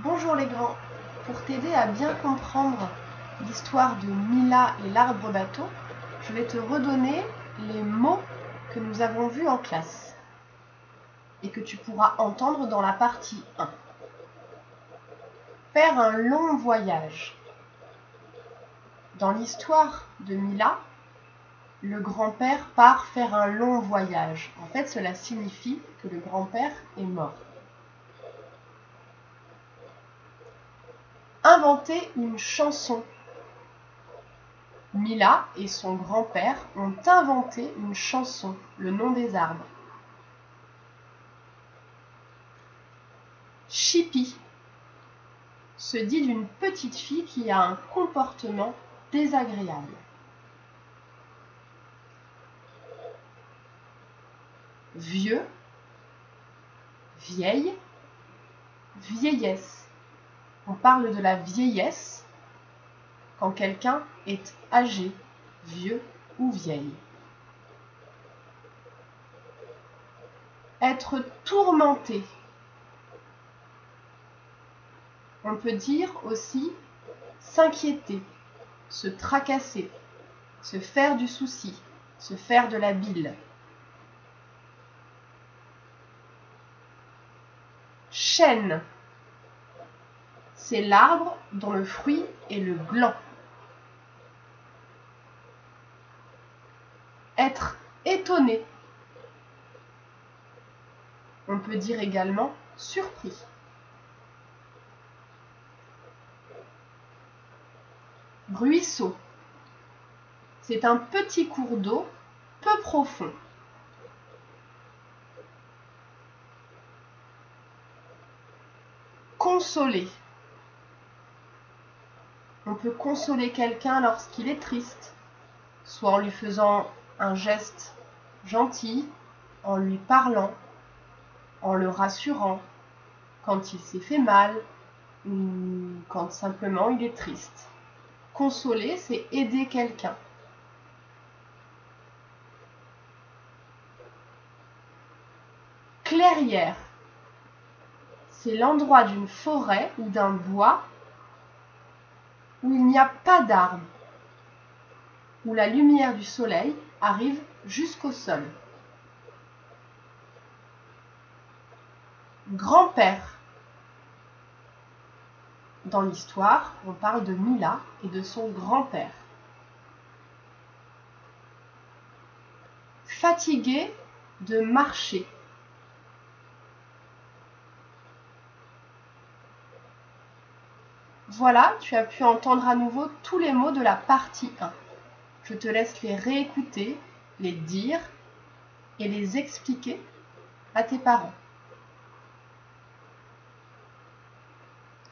Bonjour les grands, pour t'aider à bien comprendre l'histoire de Mila et l'arbre bateau, je vais te redonner les mots que nous avons vus en classe et que tu pourras entendre dans la partie 1. Faire un long voyage. Dans l'histoire de Mila, le grand-père part faire un long voyage. En fait, cela signifie que le grand-père est mort. Inventer une chanson. Mila et son grand-père ont inventé une chanson, Le nom des arbres. Chippie se dit d'une petite fille qui a un comportement désagréable. Vieux, vieille, vieillesse. On parle de la vieillesse quand quelqu'un est âgé, vieux ou vieille. Être tourmenté. On peut dire aussi s'inquiéter, se tracasser, se faire du souci, se faire de la bile. Chêne, c'est l'arbre dont le fruit est le gland. Être étonné. On peut dire également surpris. Ruisseau, c'est un petit cours d'eau peu profond. Consoler. On peut consoler quelqu'un lorsqu'il est triste, soit en lui faisant un geste gentil, en lui parlant, en le rassurant, quand il s'est fait mal ou quand simplement il est triste. Consoler, c'est aider quelqu'un. Clairière, c'est l'endroit d'une forêt ou d'un bois où il n'y a pas d'arbres, où la lumière du soleil arrive jusqu'au sol. Grand-père. Dans l'histoire, on parle de Mila et de son grand-père. Fatigué de marcher. Voilà, tu as pu entendre à nouveau tous les mots de la partie 1. Je te laisse les réécouter, les dire et les expliquer à tes parents.